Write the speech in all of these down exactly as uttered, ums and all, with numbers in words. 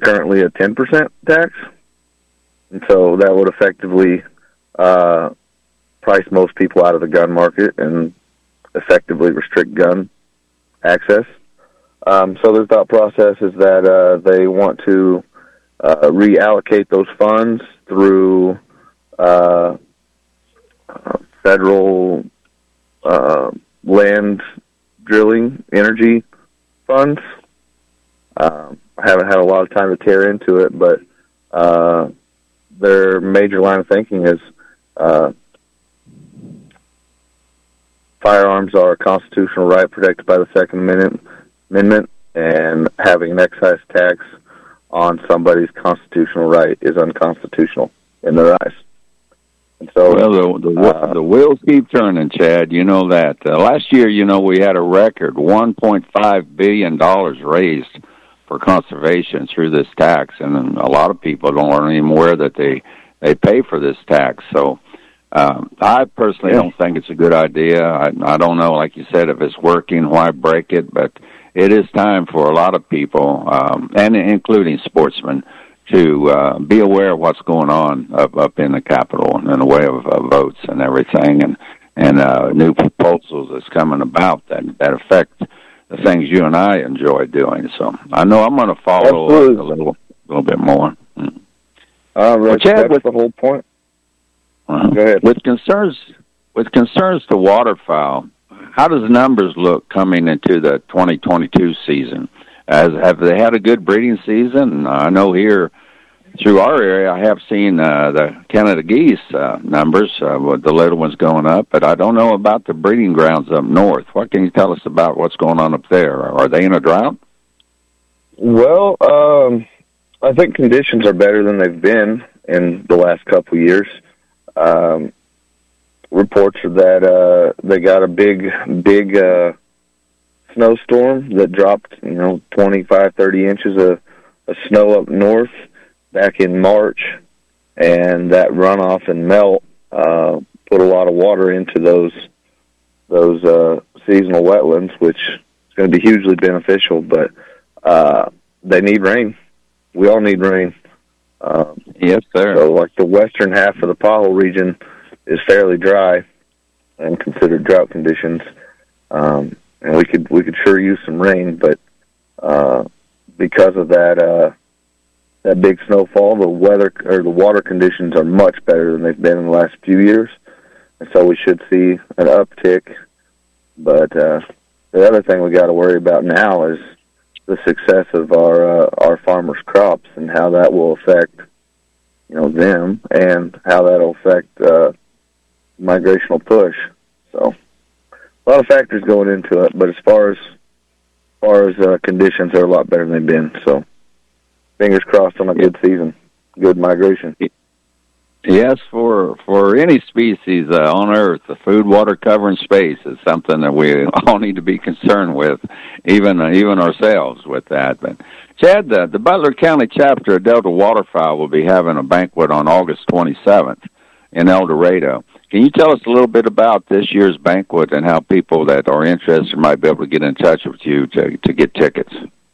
currently a ten percent tax. And so that would effectively uh, price most people out of the gun market and effectively restrict gun access. Um, so their thought process is that uh, they want to uh, reallocate those funds through uh, federal uh, land drilling energy funds. Um, I haven't had a lot of time to tear into it, but uh, their major line of thinking is uh, firearms are a constitutional right protected by the Second Amendment, and having an excise tax on somebody's constitutional right is unconstitutional in their eyes. And so, well, the the, uh, the wheels keep turning, Chad. You know that. Uh, last year, you know, we had a record one point five billion dollars raised for conservation through this tax, and a lot of people don't aren't even aware that they, they pay for this tax. So um, I personally yeah. don't think it's a good idea. I, I don't know, like you said, if it's working, why break it? But it is time for a lot of people, um, and including sportsmen, to uh, be aware of what's going on up, up in the Capitol in the way of uh, votes and everything, and and uh, new proposals that's coming about that, that affect the things you and I enjoy doing. So I know I'm going to follow a little, little bit more. Mm. Uh, well, Chad, that's with the whole point. Uh, Go ahead. With concerns, with concerns to waterfowl, how does the numbers look coming into the twenty twenty-two season? As have they had a good breeding season? I know here through our area, I have seen uh, the Canada geese uh, numbers, uh, with the little ones going up, but I don't know about the breeding grounds up north. What can you tell us about what's going on up there? Are they in a drought? Well, um, I think conditions are better than they've been in the last couple of years. Um, reports are that uh, they got a big, big uh, snowstorm that dropped, you know, twenty-five, thirty inches of, of snow up north back in March, and that runoff and melt uh, put a lot of water into those those uh, seasonal wetlands, which is going to be hugely beneficial. But uh, they need rain. We all need rain. Um, yes, sir. So, like the western half of the Pajol region is fairly dry and considered drought conditions. Um, and we could we could sure use some rain, but uh, because of that uh, that big snowfall, the weather or the water conditions are much better than they've been in the last few years, and so we should see an uptick. But uh, the other thing we got to worry about now is the success of our uh, our farmers' crops and how that will affect you know them and how that will affect uh, migrational push. So. A lot of factors going into it, but as far as, as far as uh, conditions, they're a lot better than they've been. So, fingers crossed on a good season, good migration. Yes, for for any species uh, on Earth, the food, water, cover, and space is something that we all need to be concerned with, even uh, even ourselves with that. But Chad, the, the Butler County chapter of Delta Waterfowl will be having a banquet on August twenty-seventh in El Dorado. Can you tell us a little bit about this year's banquet and how people that are interested might be able to get in touch with you to to get tickets?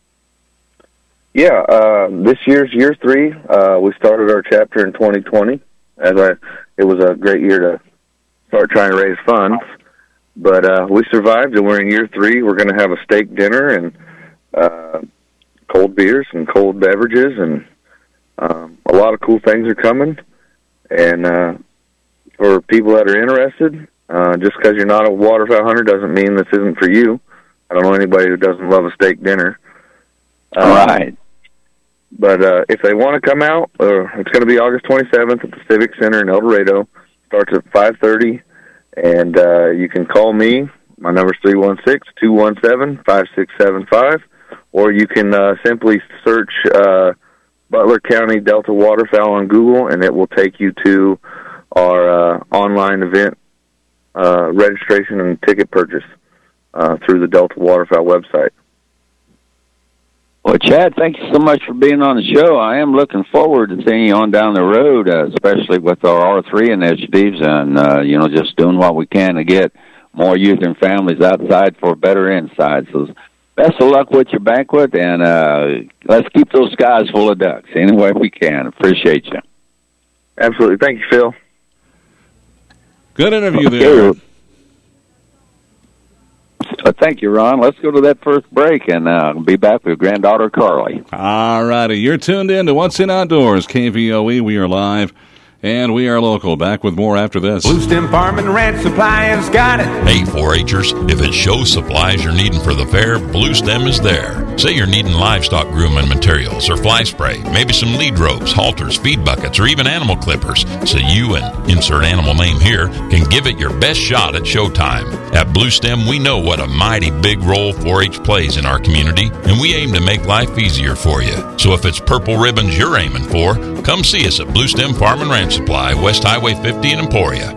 Yeah, uh, this year's year three. Uh, we started our chapter in twenty twenty. As I, it was a great year to start trying to raise funds, but uh, we survived, and we're in year three. We're going to have a steak dinner and uh, cold beers and cold beverages, and um, a lot of cool things are coming. And uh, for people that are interested, uh, just because you're not a waterfowl hunter doesn't mean this isn't for you. I don't know anybody who doesn't love a steak dinner. All um, right. But uh, if they want to come out, uh, it's going to be August twenty-seventh at the Civic Center in El Dorado. Starts at five thirty, and uh, you can call me. My number is three one six, two one seven, five six seven five, or you can uh, simply search uh, Butler County Delta Waterfowl on Google, and it will take you to our uh, online event uh, registration and ticket purchase uh, through the Delta Waterfowl website. Well, Chad, thank you so much for being on the show. I am looking forward to seeing you on down the road, uh, especially with our R three initiatives and, uh, you know, just doing what we can to get more youth and families outside for better insights. So best of luck with your banquet, and uh, let's keep those skies full of ducks any way we can. Appreciate you. Absolutely. Thank you, Phil. Good interview there. Uh, thank you, Ron. Let's go to that first break and uh, be back with granddaughter Carly. All righty. You're tuned in to What's in Outdoors, K V O E. We are live. And we are local. Back with more after this. Blue Stem Farm and Ranch Supply has got it. Hey, four H'ers, if it's show supplies you're needing for the fair, Blue Stem is there. Say you're needing livestock grooming materials or fly spray, maybe some lead ropes, halters, feed buckets, or even animal clippers, so you and insert animal name here can give it your best shot at showtime. At Blue Stem, we know what a mighty big role four H plays in our community, and we aim to make life easier for you. So if it's purple ribbons you're aiming for, come see us at Blue Stem Farm and Ranch Supply, West Highway fifty in Emporia.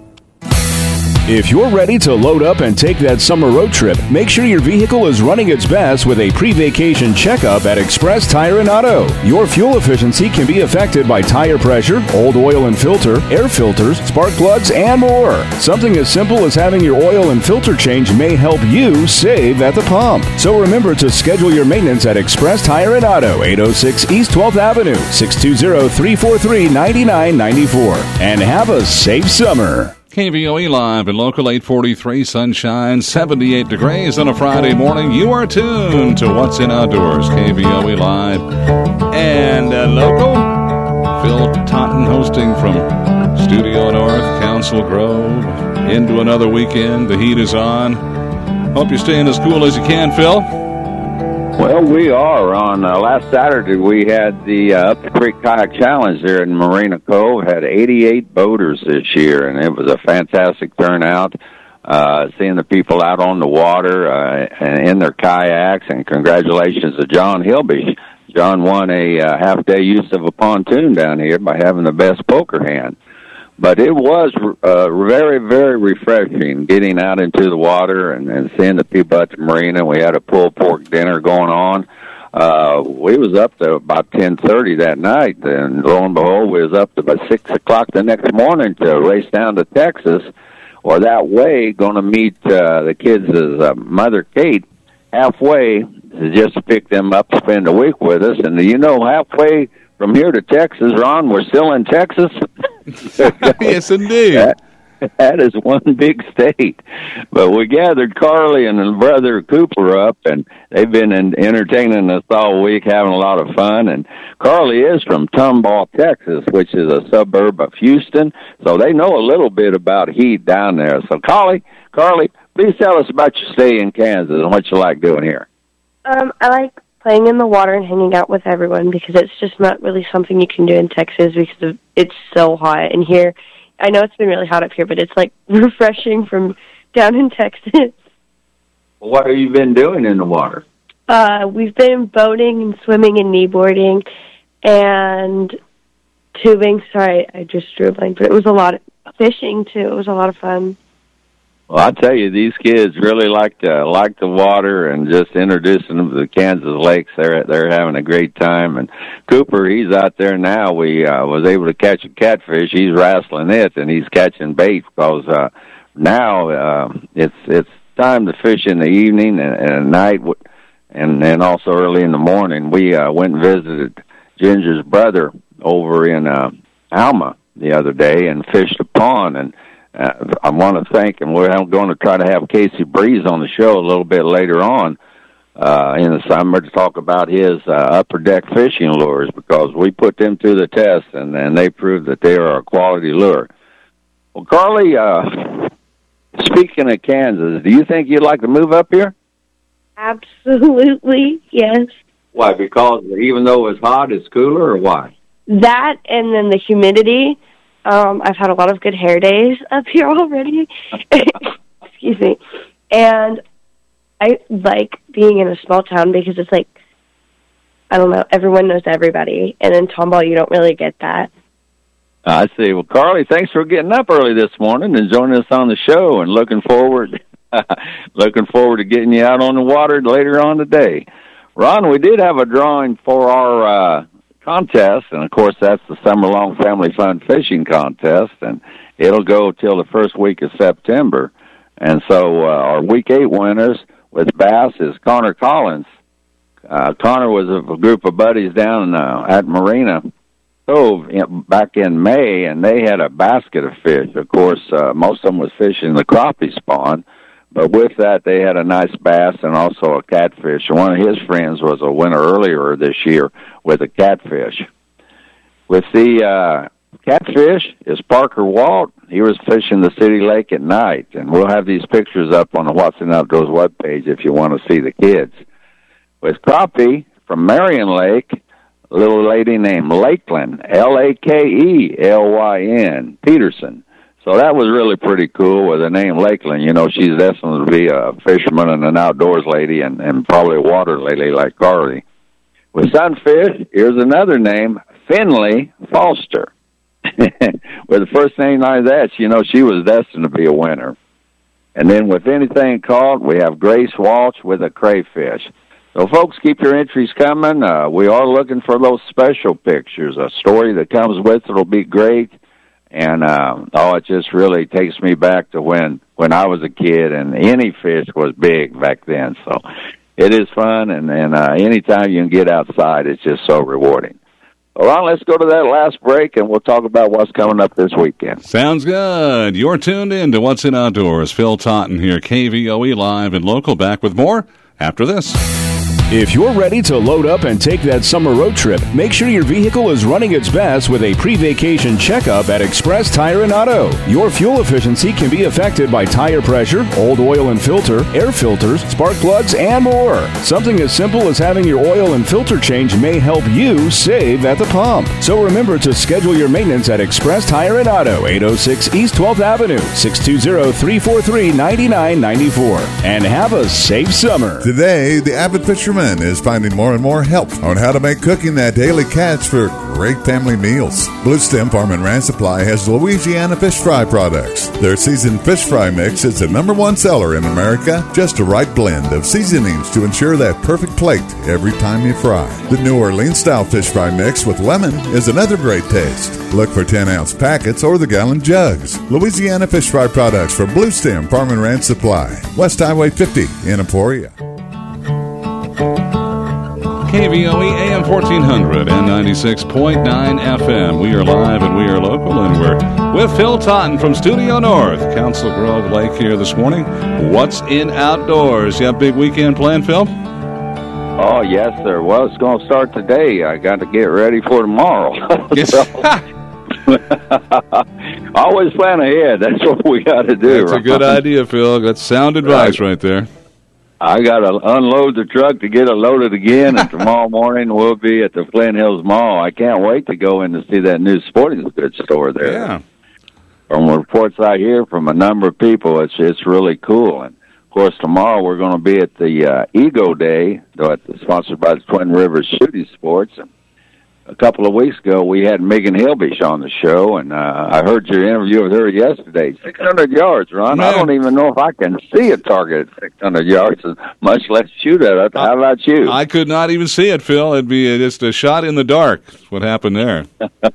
If you're ready to load up and take that summer road trip, make sure your vehicle is running its best with a pre-vacation checkup at Express Tire and Auto. Your fuel efficiency can be affected by tire pressure, old oil and filter, air filters, spark plugs, and more. Something as simple as having your oil and filter change may help you save at the pump. So remember to schedule your maintenance at Express Tire and Auto, eight oh six East twelfth Avenue, six two zero, three four three, nine nine nine four. And have a safe summer. K V O E live in local eight forty-three, sunshine, seventy-eight degrees on a Friday morning. You are tuned to What's in Outdoors, K V O E live and uh, local. Phil Totten hosting from Studio North, Council Grove, into another weekend. The heat is on. Hope you're staying as cool as you can, Phil. Well, we are. On uh, last Saturday, we had the uh, Up the Creek Kayak Challenge there in Marina Cove. Had eighty-eight boaters this year, and it was a fantastic turnout. Uh, seeing the people out on the water uh, and in their kayaks, and congratulations to John Hilby. John won a uh, half-day use of a pontoon down here by having the best poker hand. But it was uh, very, very refreshing getting out into the water and, and seeing the people at the marina. We had a pulled pork dinner going on. Uh, we was up to about ten thirty that night, and lo and behold, we was up to about six o'clock the next morning to race down to Texas, or that way going to meet uh, the kids' uh, mother, Kate, halfway just to pick them up to spend a week with us. And you know, halfway from here to Texas, Ron, we're still in Texas. Yes, indeed. That, that is one big state. But we gathered Carly and her brother Cooper up, and they've been in, entertaining us all week, having a lot of fun. And Carly is from Tomball, Texas, which is a suburb of Houston, so they know a little bit about heat down there. So, Carly, Carly, please tell us about your stay in Kansas and what you like doing here. Um, I like playing in the water and hanging out with everyone because it's just not really something you can do in Texas because of, it's so hot. And here, I know it's been really hot up here, but it's like refreshing from down in Texas. What have you been doing in the water? Uh, we've been boating and swimming and kneeboarding and tubing. Sorry, I just drew a blank, but it was a lot of fishing too. It was a lot of fun. Well, I tell you, these kids really like to like the water, and just introducing them to the Kansas lakes. They're they're having a great time. And Cooper, he's out there now. We uh, was able to catch a catfish. He's wrestling it, and he's catching bait because uh, now uh, it's it's time to fish in the evening and, and at night, and and also early in the morning. We uh, went and visited Ginger's brother over in uh, Alma the other day and fished a pond. And Uh, I want to thank him. We're going to try to have Casey Breeze on the show a little bit later on uh, in the summer to talk about his uh, upper deck fishing lures, because we put them to the test, and, and they proved that they are a quality lure. Well, Carly, uh, speaking of Kansas, do you think you'd like to move up here? Absolutely, yes. Why? Because even though it's hot, it's cooler, or why? That and then the humidity. Um, I've had a lot of good hair days up here already. Excuse me. And I like being in a small town because it's like, I don't know, everyone knows everybody. And in Tomball, you don't really get that. I see. Well, Carly, thanks for getting up early this morning and joining us on the show, and looking forward, looking forward to getting you out on the water later on today. Ron, we did have a drawing for our uh, contest, and of course that's the summer-long family fun fishing contest, and it'll go till the first week of September. And so uh, our week eight winners with bass is Connor Collins. Uh, Connor was a, a group of buddies down uh, at Marina Cove in, back in May, and they had a basket of fish. Of course, uh, most of them was fishing the crappie spawn, but with that, they had a nice bass and also a catfish. And one of his friends was a winner earlier this year with a catfish. With the uh, catfish is Parker Walt. He was fishing the city lake at night, and we'll have these pictures up on the What's in Outdoors webpage if you want to see the kids. With crappie from Marion Lake, a little lady named Lakeland, L A K E L Y N, Peterson. So that was really pretty cool with the name Lakeland. You know, she's destined to be a fisherman and an outdoors lady and, and probably a water lady like Carly. With sunfish, here's another name, Finley Foster. With the first name like that, you know, she was destined to be a winner. And then with anything caught, we have Grace Walsh with a crayfish. So, folks, keep your entries coming. Uh, we are looking for those special pictures. A story that comes with it will be great. And, uh, oh, it just really takes me back to when, when I was a kid, and any fish was big back then. So it is fun, and, and uh, anytime you can get outside, it's just so rewarding. All right, let's go to that last break, and we'll talk about what's coming up this weekend. Sounds good. You're tuned in to What's in Outdoors. Phil Totten here, K V O E Live and Local. Back with more after this. If you're ready to load up and take that summer road trip, make sure your vehicle is running its best with a pre-vacation checkup at Express Tire and Auto. Your fuel efficiency can be affected by tire pressure, old oil and filter, air filters, spark plugs, and more. Something as simple as having your oil and filter change may help you save at the pump. So remember to schedule your maintenance at Express Tire and Auto, eight oh six East twelfth Avenue, six two zero, three four three, nine nine nine four. And have a safe summer. Today, the avid fisherman is finding more and more help on how to make cooking that daily catch for great family meals. Blue Stem Farm and Ranch Supply has Louisiana fish fry products. Their seasoned fish fry mix is the number one seller in America. Just the right blend of seasonings to ensure that perfect plate every time you fry. The New Orleans style fish fry mix with lemon is another great taste. Look for ten ounce packets or the gallon jugs. Louisiana fish fry products from Blue Stem Farm and Ranch Supply, West Highway fifty in Emporia. K V O E A M fourteen hundred and ninety-six point nine F M. We are live and we are local, and we're with Phil Totten from Studio North, Council Grove Lake here this morning. What's in Outdoors? You have a big weekend planned, Phil? Oh, yes, sir. Well, it's going to start today. I got to get ready for tomorrow. Yes. Always plan ahead. That's what we got to do. That's right? A good idea, Phil. That's sound advice right, right there. I got to unload the truck to get it loaded again, and tomorrow morning we'll be at the Flint Hills Mall. I can't wait to go in to see that new sporting goods store there. Yeah. From reports I hear from a number of people, it's it's really cool. And, of course, tomorrow we're going to be at the uh, Ego Day, sponsored by the Twin Rivers Shooting Sports. And a couple of weeks ago, we had Megan Hilbish on the show, and uh, I heard your interview with her yesterday. six hundred yards, Ron. Man. I don't even know if I can see a target at six hundred yards, much less shoot at it. How about you? I could not even see it, Phil. It'd be just a shot in the dark. That's what happened there.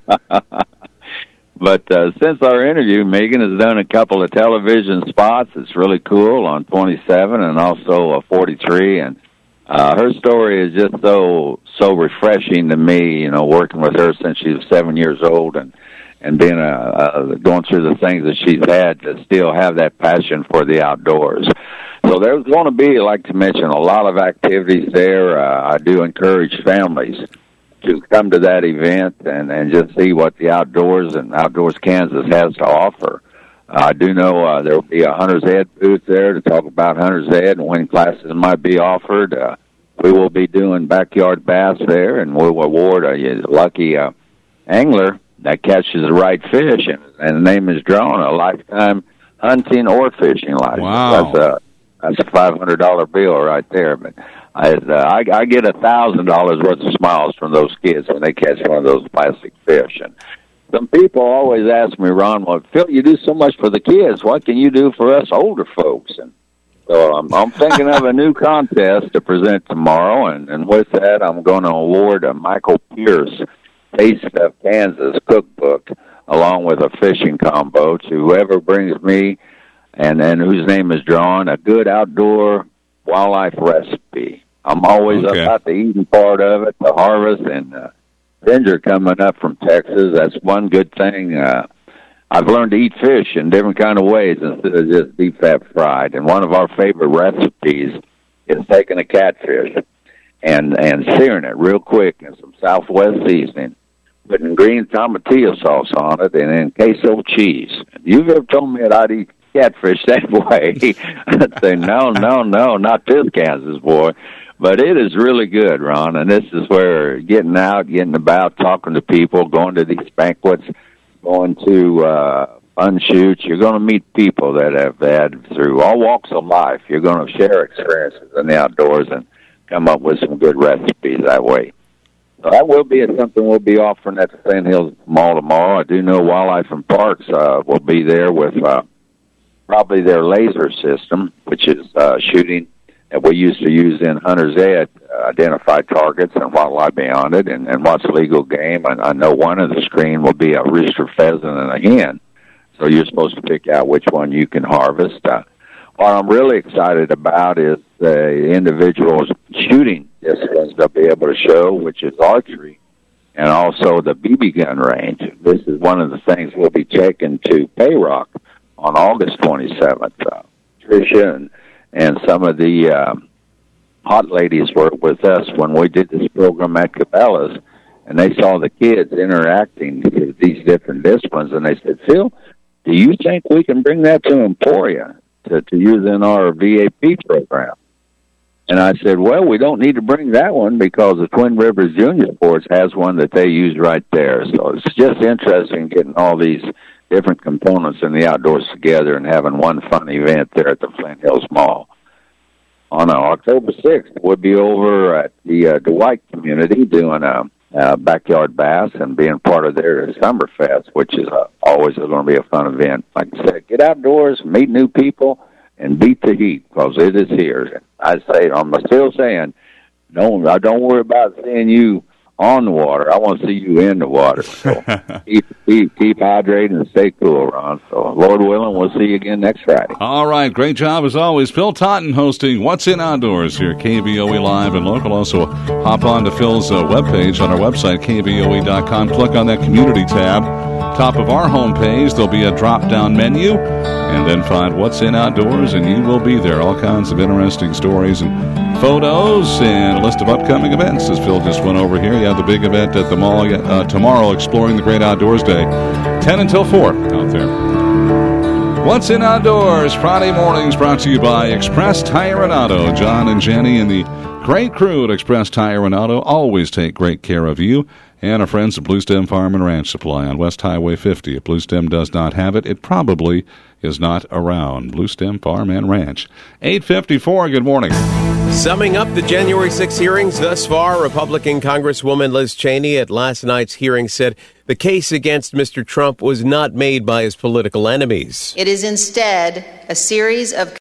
But uh, since our interview, Megan has done a couple of television spots. It's really cool on twenty-seven and also uh, forty-three, and Uh, her story is just so so refreshing to me, you know, working with her since she was seven years old and, and being a, uh, going through the things that she's had to still have that passion for the outdoors. So there's going to be, like to mention, a lot of activities there. Uh, I do encourage families to come to that event and, and just see what the outdoors and Outdoors Kansas has to offer. I do know uh, there will be a Hunter's Ed booth there to talk about Hunter's Ed and when classes might be offered. Uh, we will be doing backyard bass there, and we'll award a lucky uh, angler that catches the right fish, and, and the name is drawn, a lifetime hunting or fishing license. Wow. That's a, that's a five hundred dollars bill right there. But I, uh, I, I get one thousand dollars worth of smiles from those kids when they catch one of those plastic fish. And some people always ask me, Ron, well, Phil, you do so much for the kids. What can you do for us older folks? And so I'm, I'm thinking of a new contest to present tomorrow, and, and with that, I'm going to award a Michael Pierce Taste of Kansas cookbook along with a fishing combo to whoever brings me and, and whose name is drawn, a good outdoor wildlife recipe. I'm always Okay. about the eating part of it, the harvest, and uh, ginger coming up from Texas. That's one good thing. Uh, I've learned to eat fish in different kind of ways instead of just deep fat fried. And one of our favorite recipes is taking a catfish and and searing it real quick in some Southwest seasoning, putting green tomatillo sauce on it, and then queso cheese. If you've ever told me that I'd eat catfish that way, I'd say, no, no, no, not this Kansas boy. But it is really good, Ron, and this is where getting out, getting about, talking to people, going to these banquets, going to uh, fun shoots, you're going to meet people that have had through all walks of life. You're going to share experiences in the outdoors and come up with some good recipes that way. So that will be something we'll be offering at the Flint Hills Mall tomorrow. I do know Wildlife and Parks uh, will be there with uh, probably their laser system, which is uh, shooting that we used to use in Hunter's Ed, uh, identify targets and wildlife beyond it, and, and what's legal game. And I know one of the screen will be a rooster, pheasant, and a hen. So you're supposed to pick out which one you can harvest. Uh, what I'm really excited about is the individual's shooting disciplines they'll be able to show, which is archery, and also the B B gun range. This is one of the things we'll be taking to Payrock on August twenty-seventh. Uh, Tricia and And some of the um, hot ladies were with us when we did this program at Cabela's, and they saw the kids interacting with these different disciplines, and they said, Phil, do you think we can bring that to Emporia to, to use in our V A P program? And I said, well, we don't need to bring that one because the Twin Rivers Junior Sports has one that they use right there. So it's just interesting getting all these different components in the outdoors together and having one fun event there at the Flint Hills Mall. On uh, October sixth, we'll be over at the uh, Dwight community doing a, a backyard bass and being part of their Summerfest, which is uh, always going to be a fun event. Like I said, get outdoors, meet new people, and beat the heat because it is here. I say, I'm still saying, don't, I don't worry about seeing you on the water. I want to see you in the water. So keep, keep, keep hydrated and stay cool, Ron. So, Lord willing, we'll see you again next Friday. All right. Great job as always. Phil Totten hosting What's in Outdoors here at K B O E Live and Local. Also, hop on to Phil's uh, webpage on our website, K B O E dot com. Click on that community tab. Top of our homepage, there'll be a drop-down menu, and then find What's in Outdoors, and you will be there. All kinds of interesting stories and photos and a list of upcoming events. As Phil just went over here, you have the big event at the mall uh, tomorrow, Exploring the Great Outdoors Day, ten until four out there. What's in Outdoors, Friday mornings, brought to you by Express Tire and Auto. John and Jenny and the great crew at Express Tire and Auto always take great care of you. And our friends at Blue Stem Farm and Ranch Supply on West Highway fifty. If Blue Stem does not have it, it probably is not around. Blue Stem Farm and Ranch. eight fifty-four, good morning. Summing up the January sixth hearings thus far, Republican Congresswoman Liz Cheney at last night's hearing said the case against Mister Trump was not made by his political enemies. It is instead a series of